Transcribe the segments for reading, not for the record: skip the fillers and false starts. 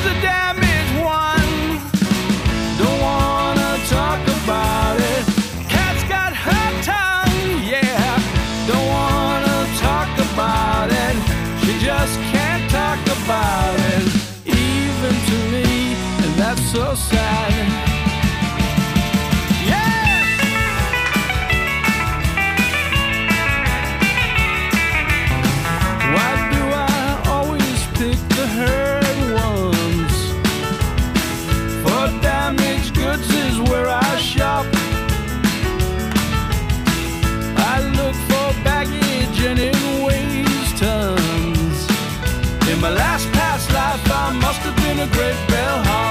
the damage one. Don't wanna talk about it. Cat's got her tongue, yeah. Don't wanna talk about it. She just can't talk about it, even to me, and that's so sad. Why do I always pick the hurt ones? For damaged goods is where I shop. I look for baggage and it weighs tons. In my last past life I must have been a great bellhop.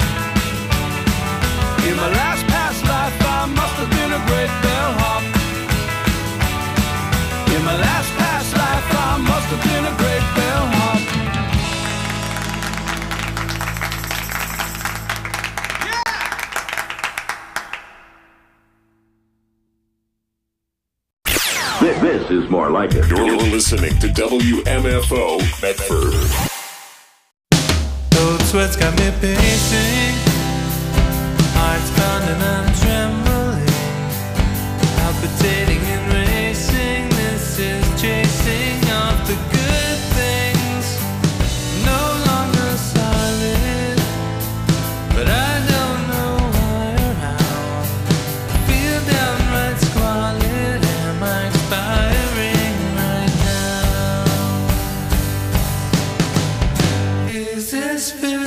In my last past life I must have been a great bellhop. In my last past life I must have been a great bellhop. This is more like it. You're listening to WMFO Medford. Cold sweats got me pacing, heart's pounding, I'm trembling, palpitating and racing. This is chasing off the good things, no longer solid, but I don't know why or how. I feel downright squalid. Am I expiring right now? Is this physical?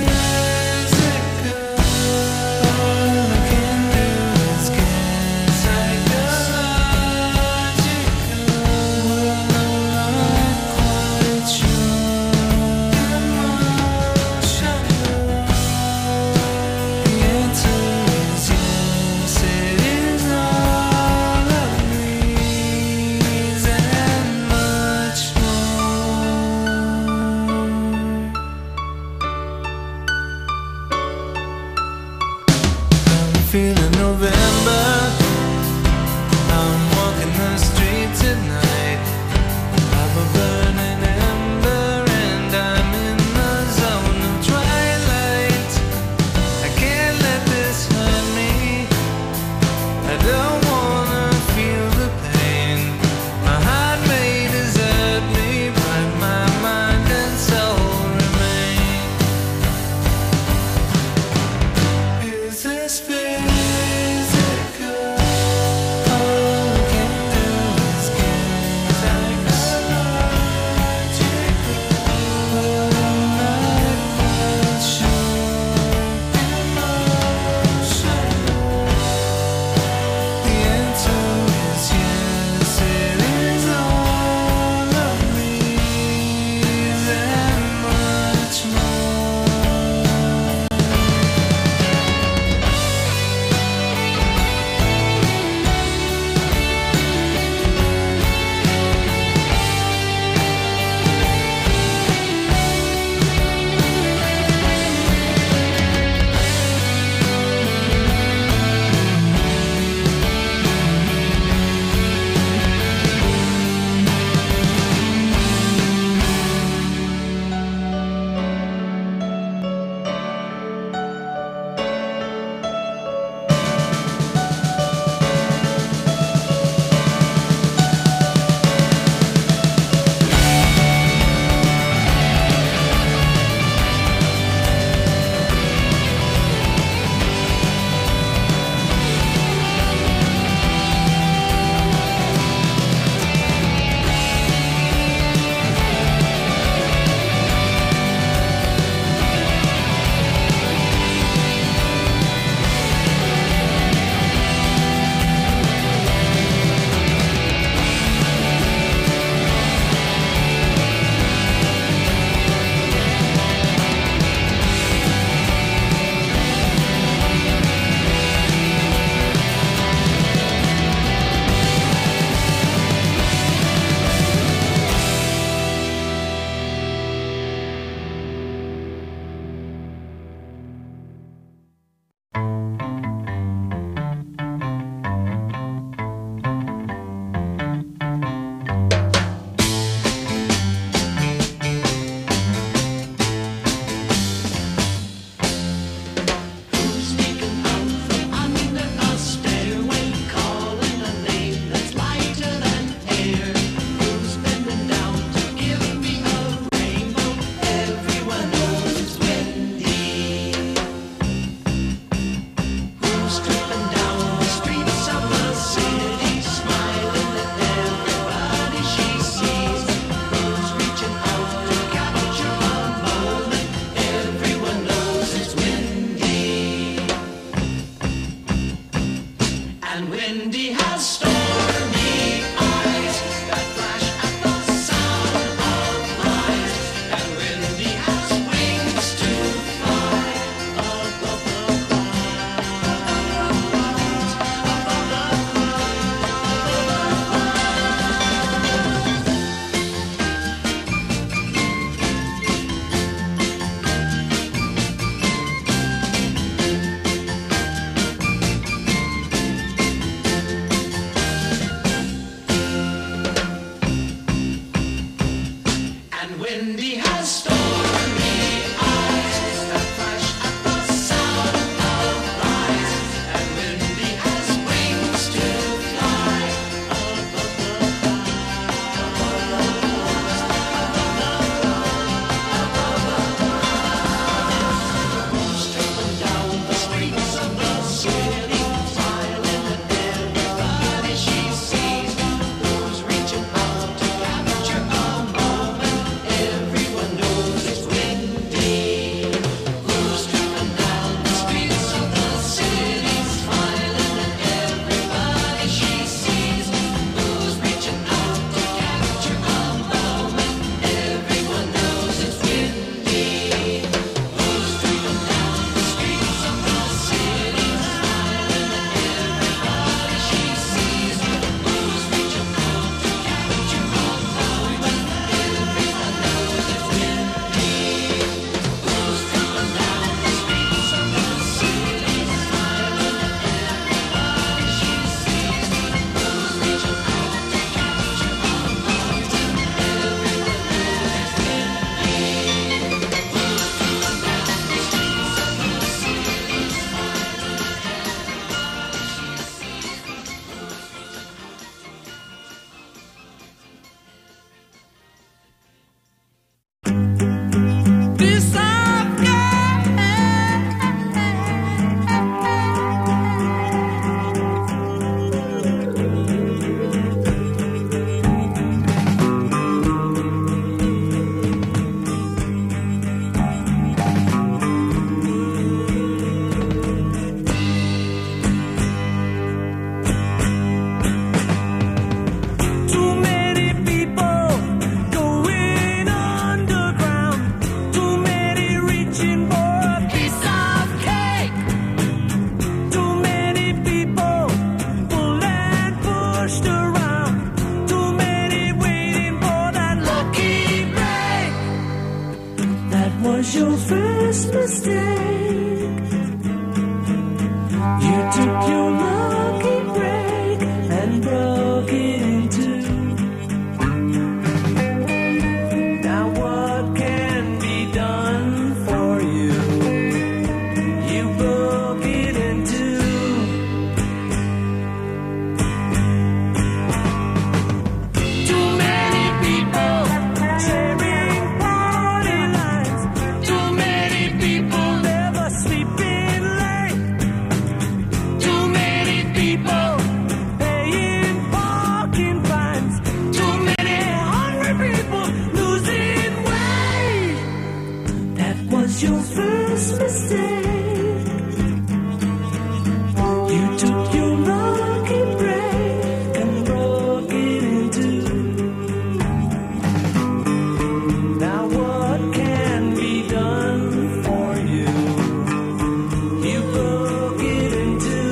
All I can do is get psychological. I'm not quite sure. Emotional. The answer is yes, it is all of these and much more. I'm feeling November. I'm walking the streets at night. I'm a burning ember and I'm in the zone of twilight. I can't let this hurt me. I don't wanna feel the pain. My heart may desert me, but my mind and soul remain. Is this fair? mistake. You took your lucky break and broke it in two. Now what can be done for you? You broke it in two. Too many people sharing party lines. Too many people never sleeping late. Too many people paying parking fines. Too many hungry people losing weight. That was your first mistake. You took your lucky break and broke it in two. Now what can be done for you? You broke it in two.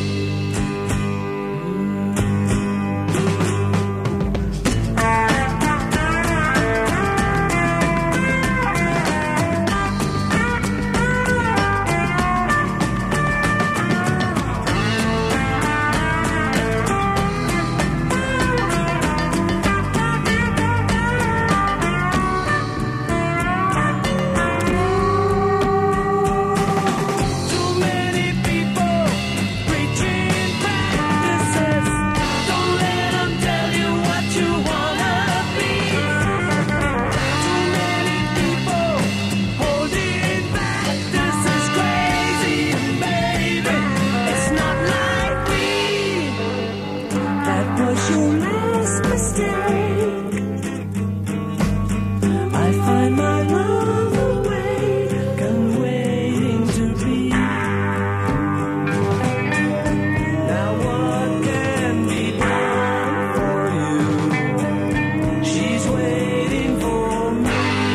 Too many people preaching practices. Don't let them tell you what you wanna be. Too many people holding back. This is crazy, baby. It's not like me. That was your last mistake. I find my love awake and waiting to be. Now what can be done for you? She's waiting for me.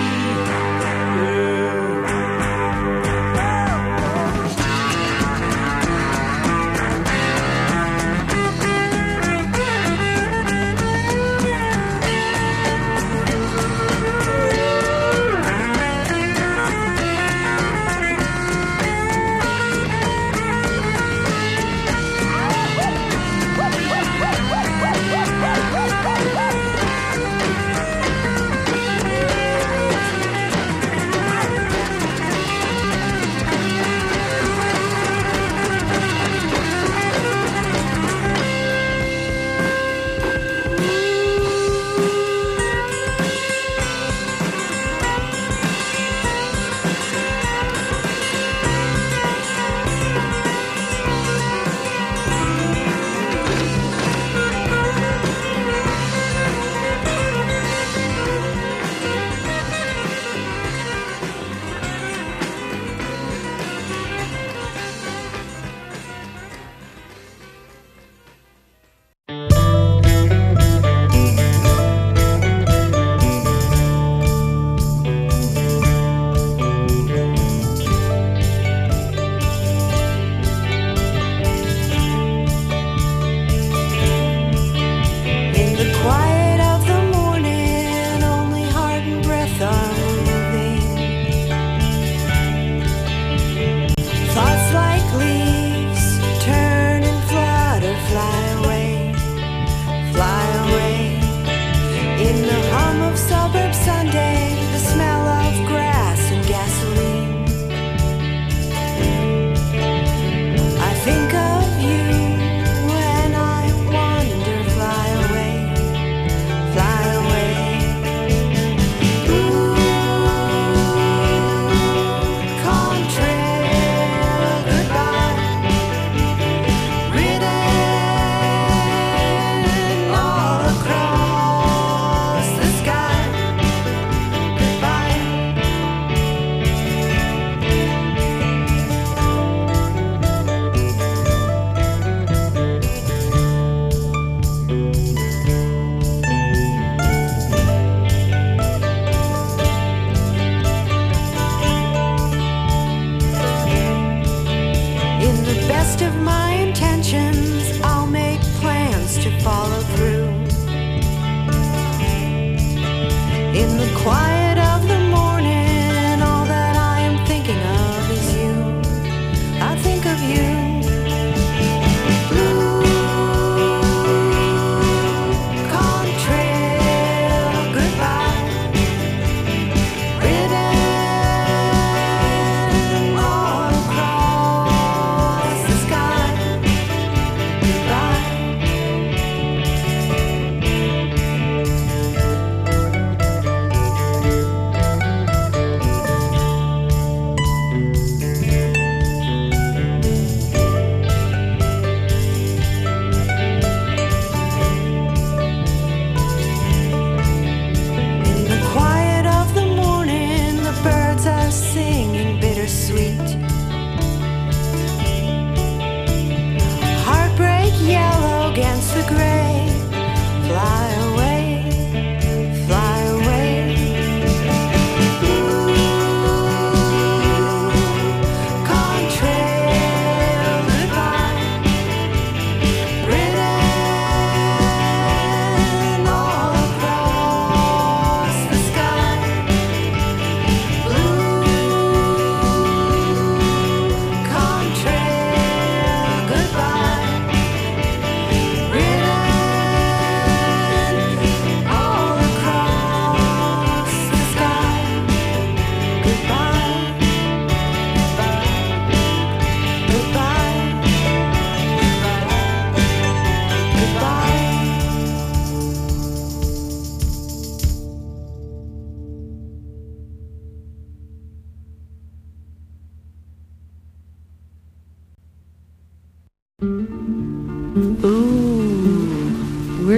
In the quiet of the morning, only heart and breath are moving. Thoughts like leaves turn and flutter, fly away, fly away. In the hum of suburb Sunday, the smell of grass and gasoline. I think of you when I wander, fly away, fly away. Ooh, contrail, goodbye. Written all across the sky. Goodbye. In the best of my intentions, I'll make plans to follow through. In the quiet of the morning, all that I am thinking of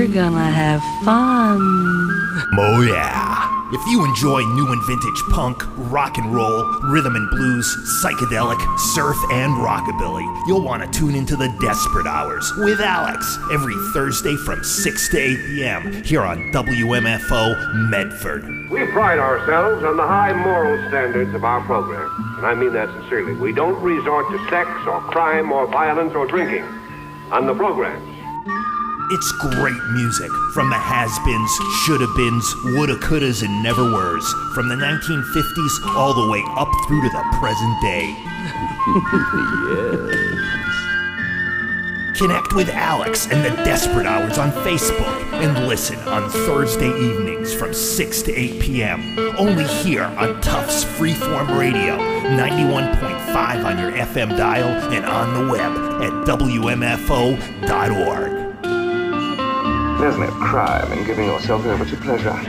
we're gonna have fun. Oh yeah. If you enjoy new and vintage punk, rock and roll, rhythm and blues, psychedelic, surf, and rockabilly, you'll want to tune into the Desperate Hours with Alex every Thursday from 6 to 8 p.m. here on WMFO Medford. We pride ourselves on the high moral standards of our program, and I mean that sincerely. We don't resort to sex or crime or violence or drinking on the programs. It's great music from the has-beens, shoulda-beens, woulda-couldas, and never-weres, from the 1950s all the way up through to the present day. Yes. Connect with Alex and the Desperate Hours on Facebook and listen on Thursday evenings from 6 to 8 p.m. Only here on Tufts Freeform Radio, 91.5 on your FM dial and on the web at WMFO.org. There's no crime in giving yourself over to pleasure.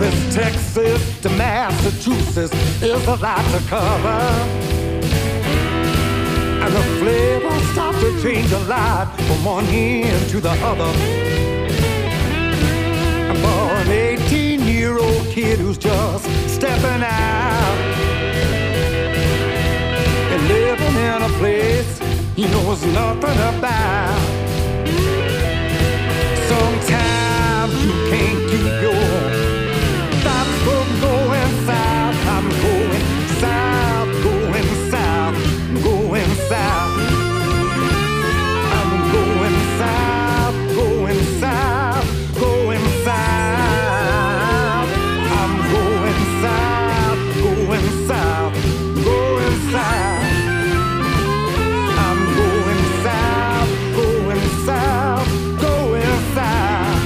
West Texas to Massachusetts is a lot to cover. And the flavor starts to change a lot from one end to the other. And for an 18-year-old kid who's just stepping out and living in a place he knows nothing about. Sometimes you can't keep your thoughts from going south. I'm going south, going south, going south. I'm going south, going south, going south. I'm going south, going south, going south. I'm going south, going south, going south.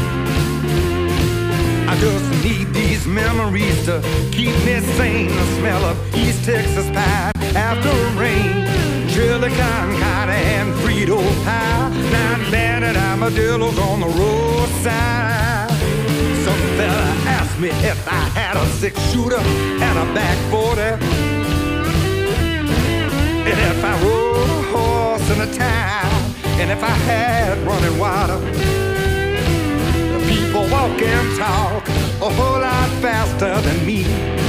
I just need these memories to keep me sane. The smell of East Texas pie after rain, chili con carne and Frito pie, 9 banded armadillos on the roadside. Some fella asked me if I had a 6-shooter and a back 40, and if I rode a horse in a town, and if I had running water. People walk and talk a whole lot faster than me,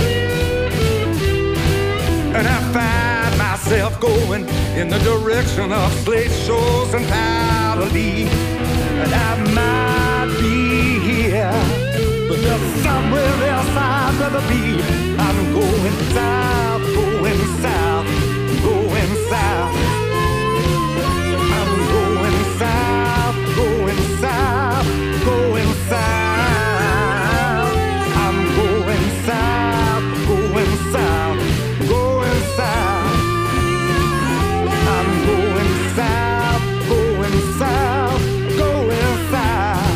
and I find myself going in the direction of slate shows and Pally. And I might be here, but there's somewhere else I'd rather be. I'm going south, going south, going south. I'm going south, going south, going south. I'm going south, going south, going south. I'm going south, going south, going south.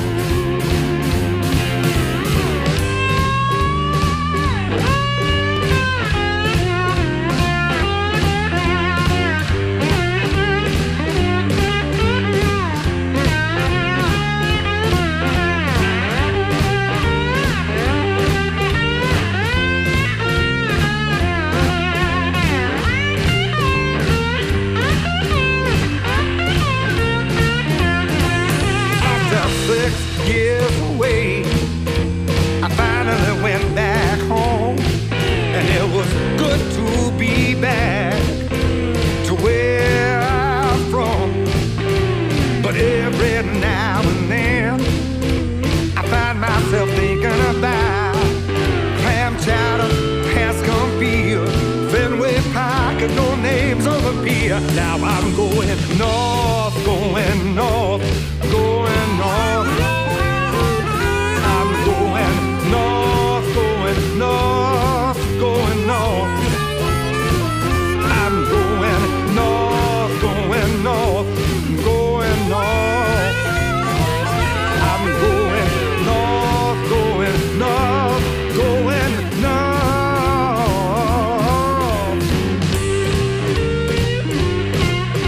After 6 years away, I finally went back home, and it was good to be back to where I'm from. But every now and then, I find myself thinking about clam chowder, Hanscom Field, Fenway Park, and no names on the pier. Now I'm going north, going north, going north. I'm going north, going north, going north. I'm going north, going north, going north. I'm going north, going north, going north.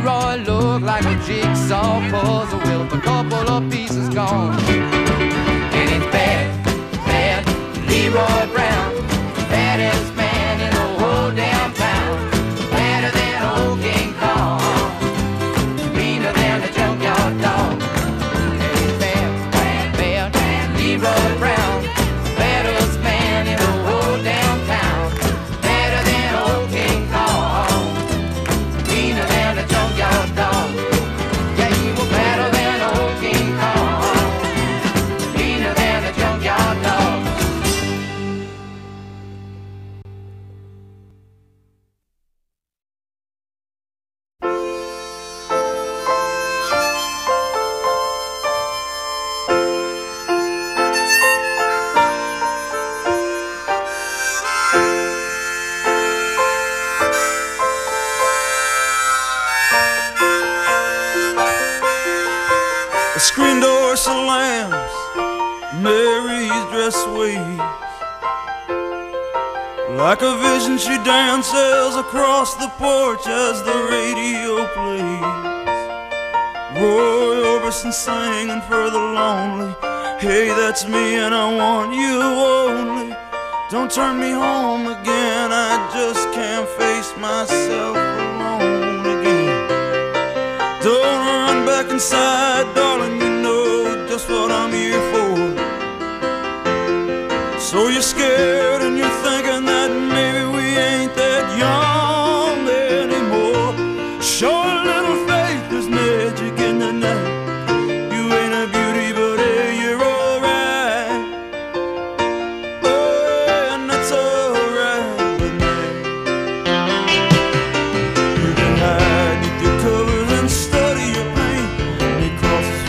Leroy looked like a jigsaw puzzle with a couple of pieces gone. And it's bad, bad Leroy Brown, baddest man in the whole damn town. Badder than old King Kong, meaner than a junkyard dog. And it's bad, bad, bad Leroy Brown, baddest man in the whole damn town. Badder than old King Kong, meaner than a junkyard dog. Yeah, he was better than old King Kong, meaner than a junkyard dog. The screen door slams, Mary's dress waves. Like a vision she dances across the porch as the radio plays. Roy Orbison singing for the lonely. Hey, that's me and I want you only. Don't turn me home again, I just can't face myself alone again. Don't run back inside, darling, you know just what I'm here for. So you're scared and you're thinking that maybe we ain't that young anymore. Show a little faith, there's magic in the night. You ain't a beauty, but hey, you're alright. Oh, and that's alright with me. You can hide beneath your covers and study your pain. And he crosses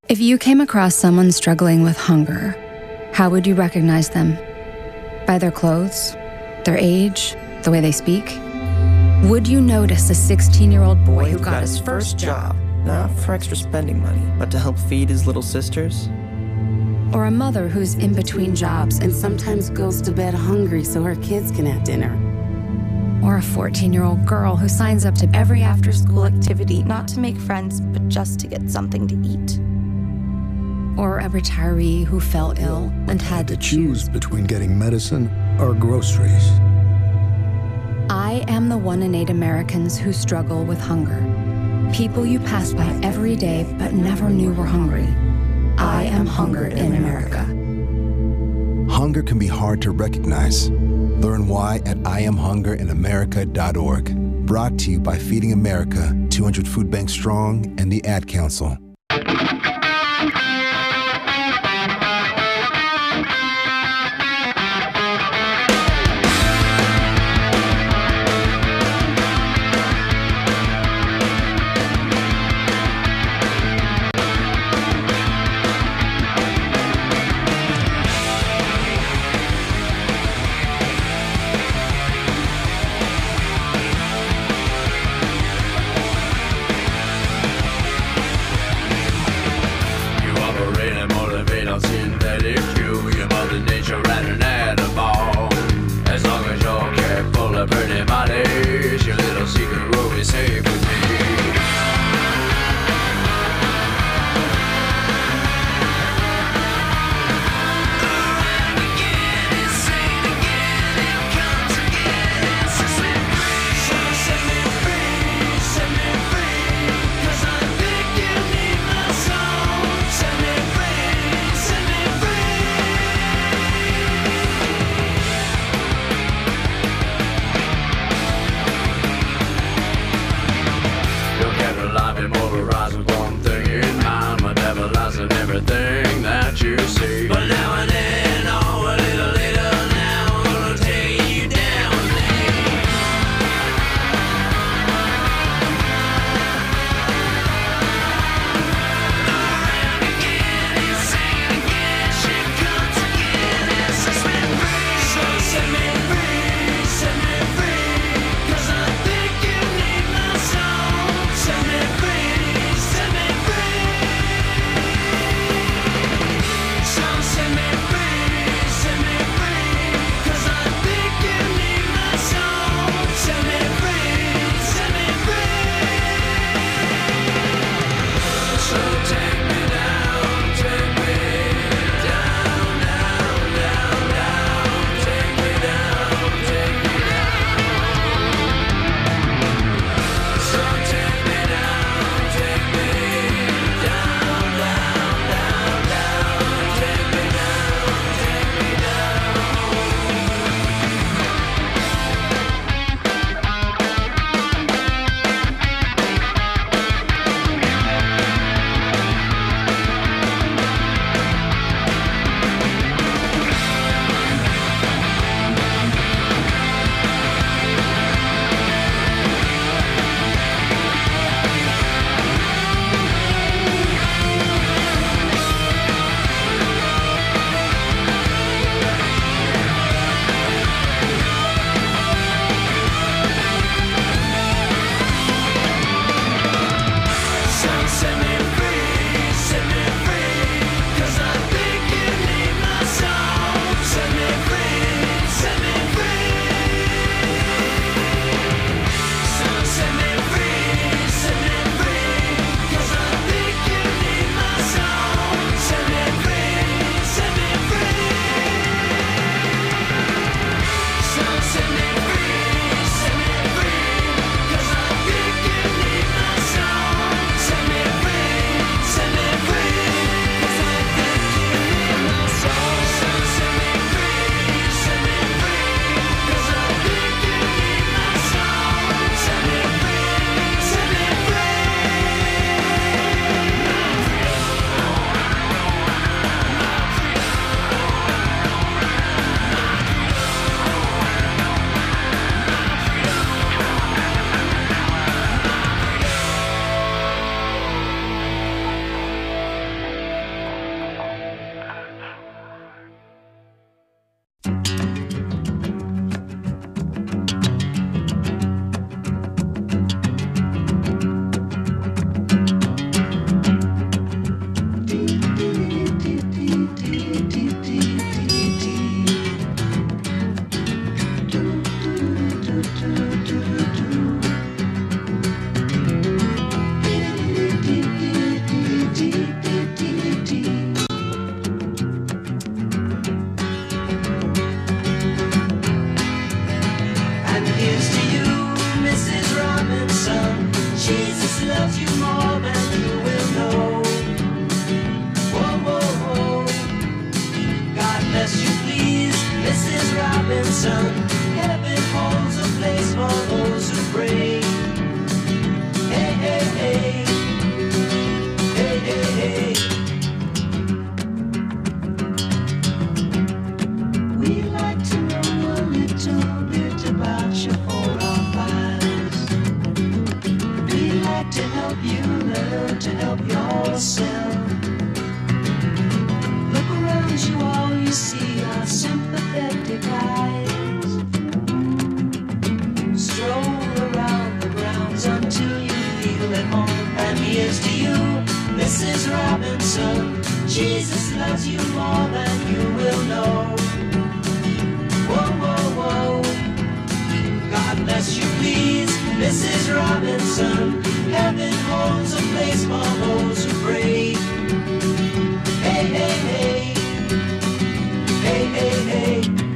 If you came across someone struggling with hunger, how would you recognize them? By their clothes? Their age? The way they speak? Would you notice a 16-year-old boy who got his first job, not for extra spending money, but to help feed his little sisters? Or a mother who's in between jobs and sometimes goes to bed hungry so her kids can have dinner? Or a 14-year-old girl who signs up to every after-school activity, not to make friends, but just to get something to eat? Or a retiree who fell ill and had to choose between getting medicine or groceries. I am the 1 in 8 Americans who struggle with hunger. People you pass by every day but never knew were hungry. I am hunger in America. Hunger can be hard to recognize. Learn why at IamHungerInAmerica.org. Brought to you by Feeding America, 200 Food Bank Strong, and the Ad Council. loves you more than you will know. Whoa, whoa, whoa. God bless you, please, Mrs. Robinson. Heaven holds a place for those who pray. Hey, hey, hey. Hey, hey, hey. We'd like to know a little bit about your 4 or 5s. We'd like to help you learn to help yourself. Look around you, all you see are sympathetic eyes. Stroll around the grounds until you feel at home. And here's to you, Mrs. Robinson. Jesus loves you more than you will know. Whoa, whoa, whoa. God bless you, please, Mrs. Robinson. Heaven holds a place for those who pray. Hey, hey, hey. Hey, hey, hey.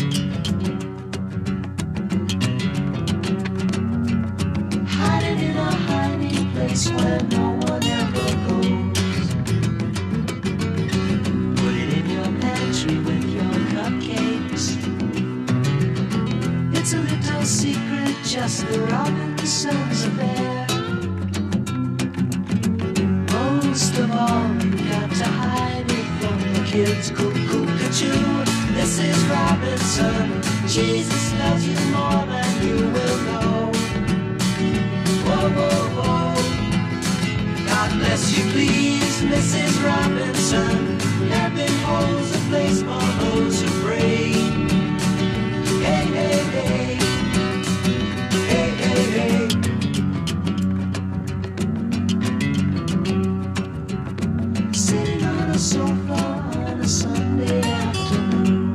Hiding in a hiding place where no one ever goes. Put it in your pantry with your cupcakes. It's a little secret, just the Robinsons affair. Most of all, you got to hide it from the kids. Cuckoo-cuckoo, Mrs. Robinson. Jesus loves you more than you will know. Whoa, whoa, whoa. God bless you, please, Mrs. Robinson. Heaven holds a place for those who pray. Hey, hey, hey. Hey, hey, hey. Sitting on a sofa on a Sunday afternoon,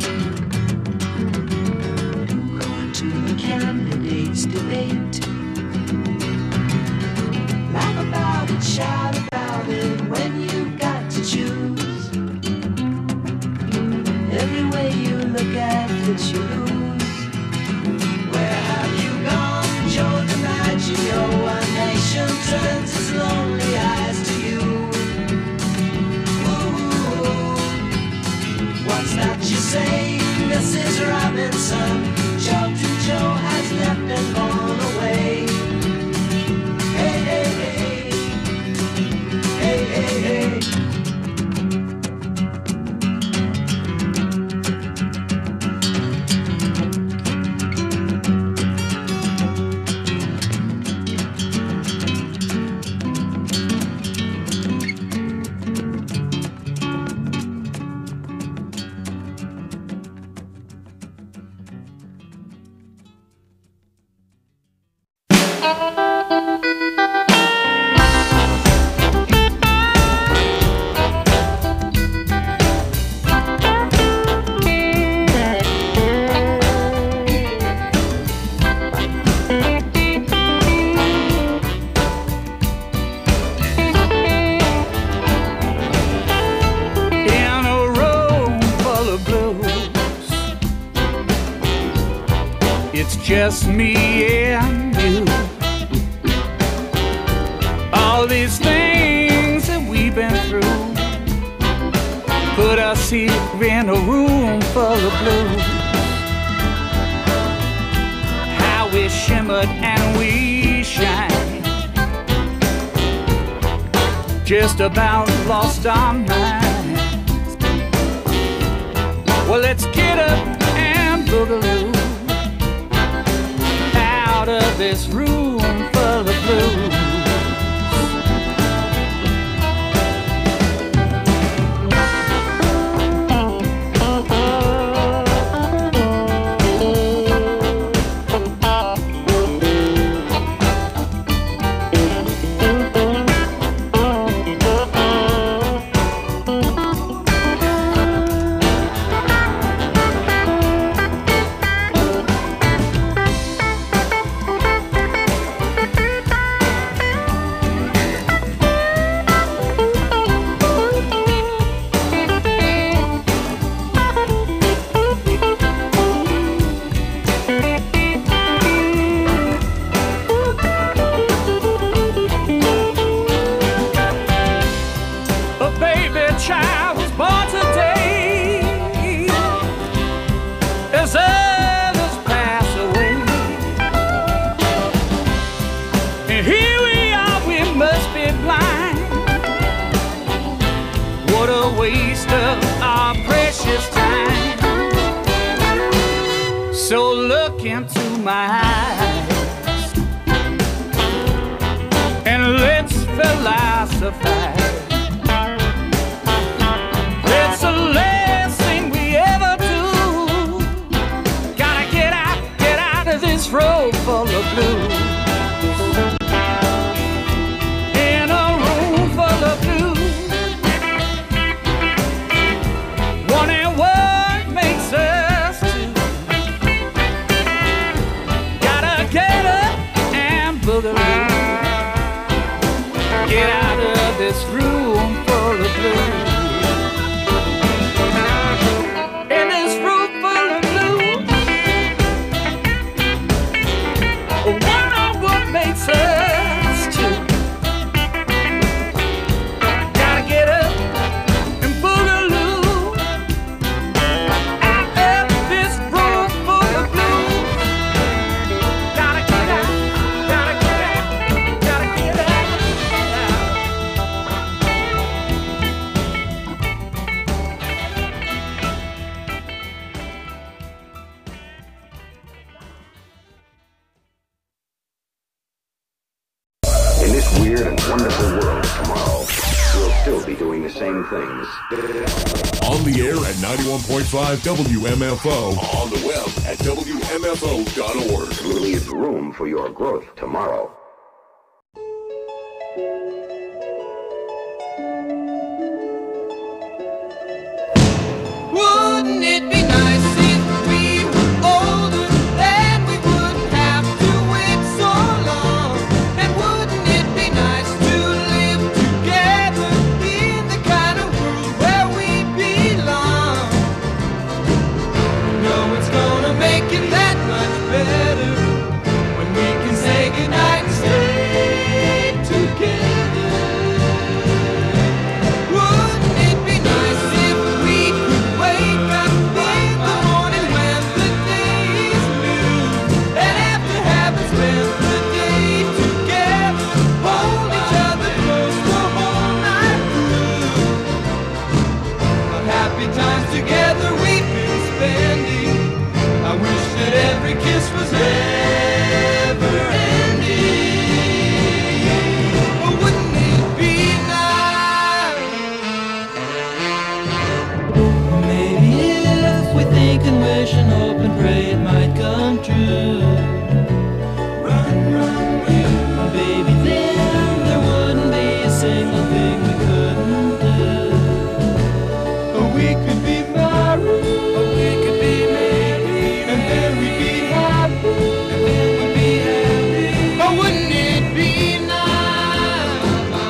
going to the candidates' debate. Laugh about it, shout about it when you've got to choose. Every way you look at it, you lose. Where have you gone, Joe DiMaggio? A nation turns its lonely eyes to you. Ooh, what's that you say, Mrs. Robinson? Joe to Joe has left and gone away. Hey, hey, hey. Hey, hey, hey. In a room full of blues, it's just me and you. All these things that we've been through put us here in a room full of blues. How we shimmered and we shine, just about lost our minds. Well, let's get up and boogaloo out of this room full of blues. waste of our precious time. So look into my eyes and let's philosophize. It's the last thing we ever do. Gotta get out of this road full of blues. In a room full of blues, wondering what makes us two. Gotta get up and boogaloo. Get out of this room full of blues. In this room full of blues, wonder what makes us two. Gotta get up and boogaloo. Out of this room full of blues. Gotta get out, gotta get out, gotta get out. In this weird and wonderful world tomorrow, we'll still be doing the same things. On the air at 91.5 WMFO. On the web at WMFO.org. Leave room for your growth tomorrow. Wouldn't it be nice if we were older, then we wouldn't have to wait so long? And wouldn't it be nice to live together in the kind of world where we belong? No, it's gonna make it that much better when we can say goodnight and stay together. Wouldn't it be nice if we could wake up in the morning when the day is new, and after having spent the day together, hold each other close the whole night through? Of happy times together we've been spending. I wish that every kiss was never ending. But wouldn't it be nice? Maybe if we think and wish and hope and pray it might come true. Run, run, you. Baby, then there wouldn't be a single thing we couldn't do. Or we could be married, or we could be married, and then we'd be happy, and then we'd be happy. Or wouldn't it be nice?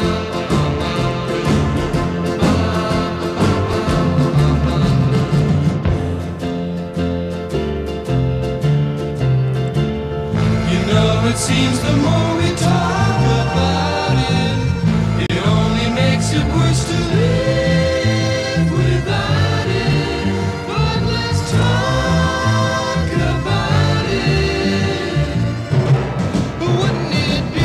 You know, it seems the more we talk about it, it only makes it worse to live without it. But let's talk about it. Wouldn't it be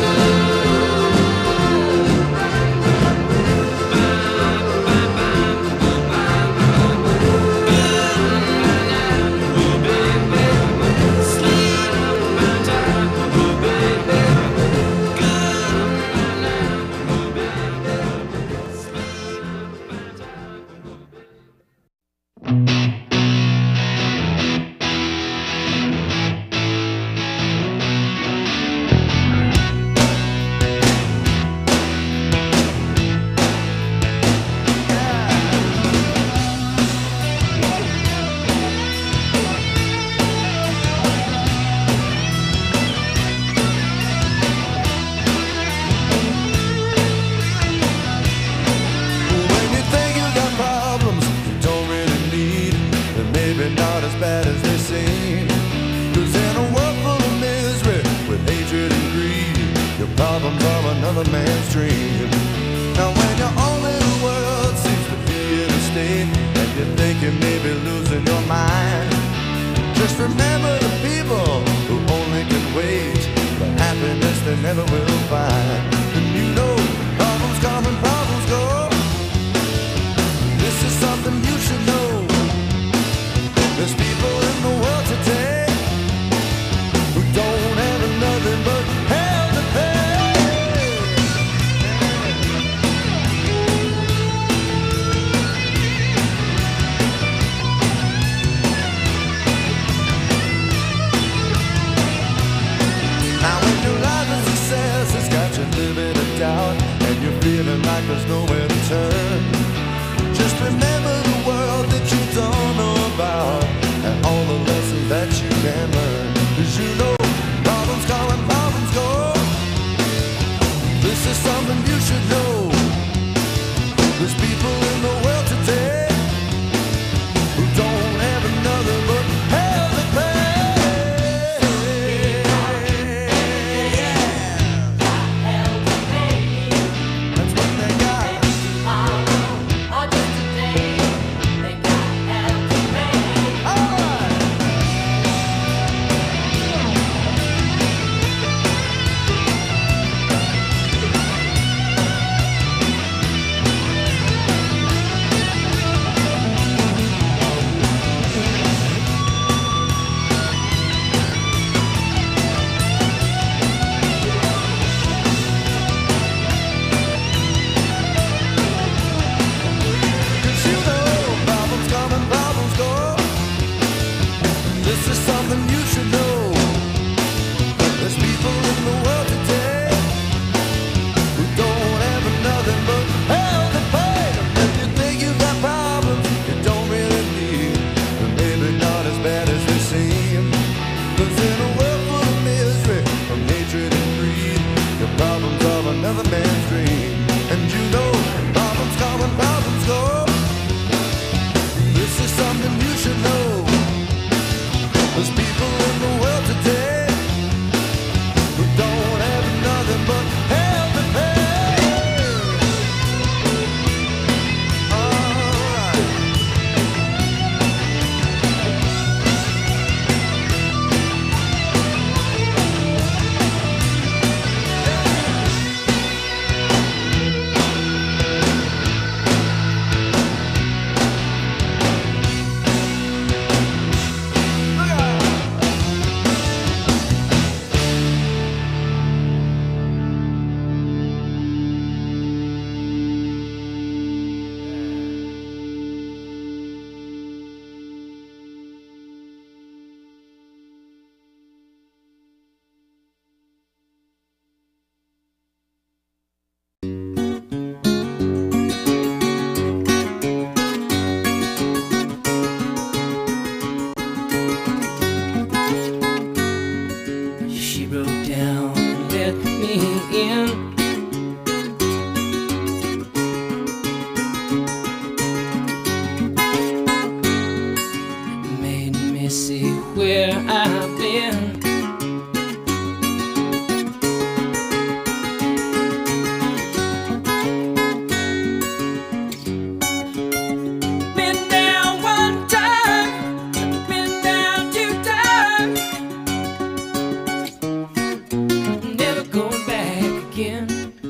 when you think you got problems you don't really need, and maybe not as bad as they seem? 'Cause in a world full of misery, with hatred and greed, your problems are another man's dream. Now when your own little world seems to be in a state, and you think you may be losing your mind, just remember the people who only can wait for happiness they never will find. And you know, problems come and problems go. This is living in doubt, and you're feeling like there's nowhere to turn. Just remember the world that you don't know about, and all the lessons that you can learn. 'Cause you know problems come and problems go. This is something you should know. There's people in the world today who don't have another but hell to pay. That's what they got. Tomorrow or just today, they got hell to pay. All right. This is something you should know. There's people in the world today who don't have nothing but hell to pay. If you think you've got problems you don't really need, then maybe not as bad as they seem. 'Cause in a world full of misery, from hatred and greed, your problems are another man's dream. And you know problems come and problems go. This is something you should know. There's people in the world today who don't have nothing but hell to pay. All right. She broke down and let me in. Made me see where I've been. Been down one time, been down two times, never going back again.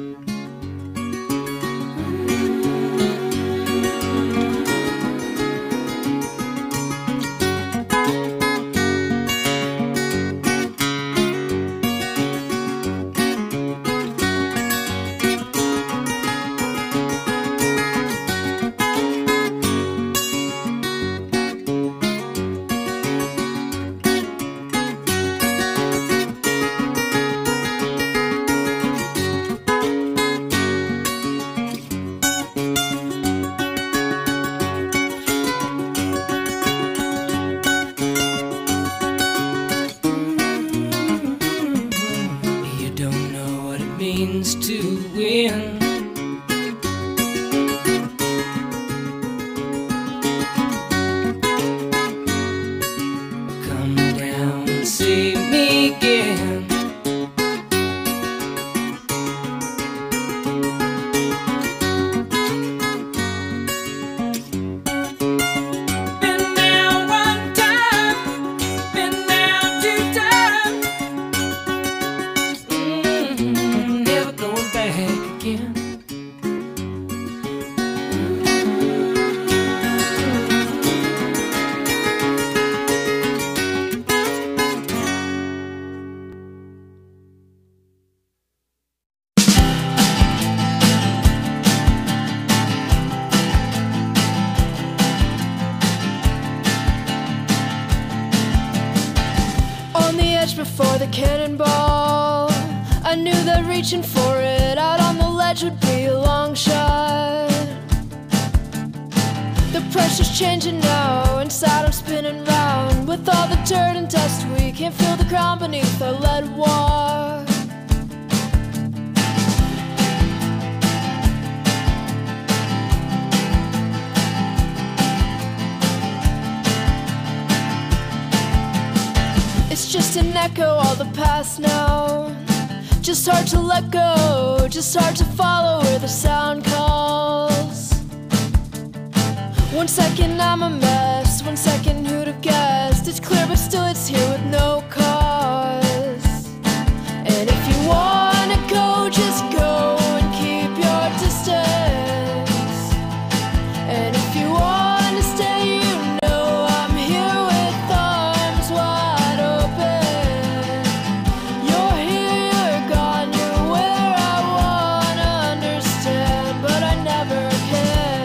You don't know what it means to win. Come down and see me again. Been down one time, been down two times, never going back again. On the edge before the cannonball, I knew that reaching for it ledge would be a long shot. The pressure's changing now, inside I'm spinning round. With all the dirt and dust, we can't feel the ground beneath our lead walk. It's just an echo, all the past now. Just hard to let go, just hard to follow where the sound calls. 1 second I'm a mess, 1 second who'd have guessed. It's clear but still it's here with no cause. And if you wanna go, just go and keep your distance. And if you wanna stay, you know I'm here with arms wide open. You're here, you're gone, you're where I wanna understand, but I never can.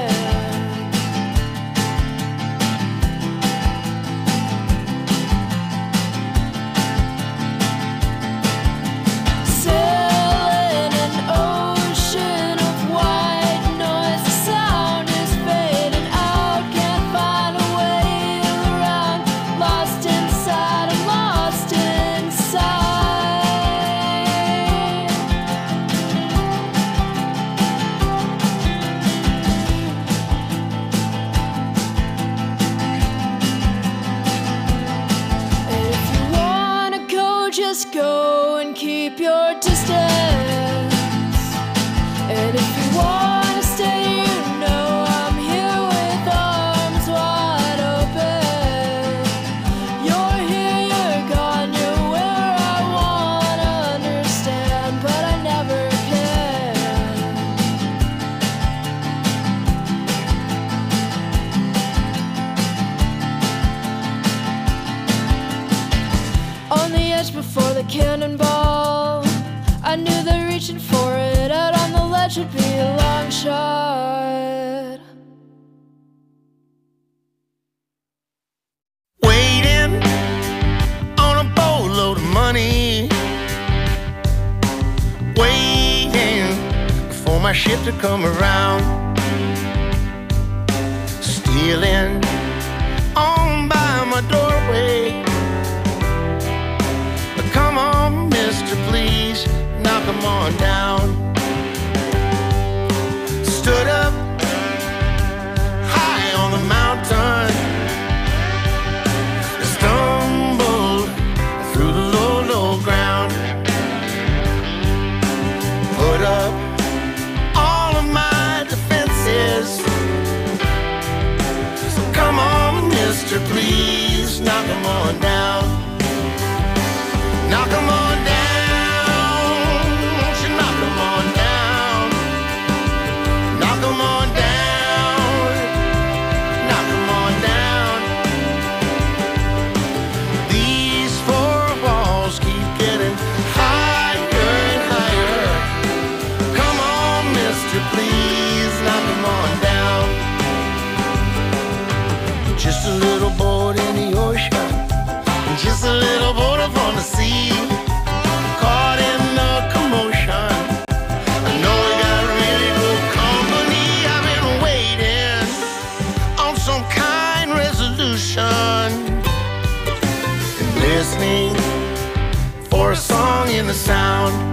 Sailing an ocean of white noise, the sound is fading out, can't find a way around. Lost inside, I'm lost inside. And if you wanna go, just go and keep your distance. And if you wanna stay, you know I'm here with arms wide open. You're here, you're gone, you're where I wanna understand, but I never can. On the edge before the cannonball, I knew that reaching for it out on the ledge would be a long shot. Waiting on a boatload of money, waiting for my ship to come around, stealing on by my doorway. Come on, mister, please, knock 'em on down. Stood up high on the mountain, stumbled through the low, low ground, put up all of my defenses. So come on, mister, please, knock 'em on down. Knock 'em on down, won't you knock 'em on down? Knock 'em on down, knock 'em on down. These four walls keep getting higher and higher. Come on, mister, please, knock 'em on down. Just a little boat in the ocean, just a little boat up on the sea, caught in the commotion. I know we got really good company. I've been waiting on some kind resolution, and listening for a song in the sound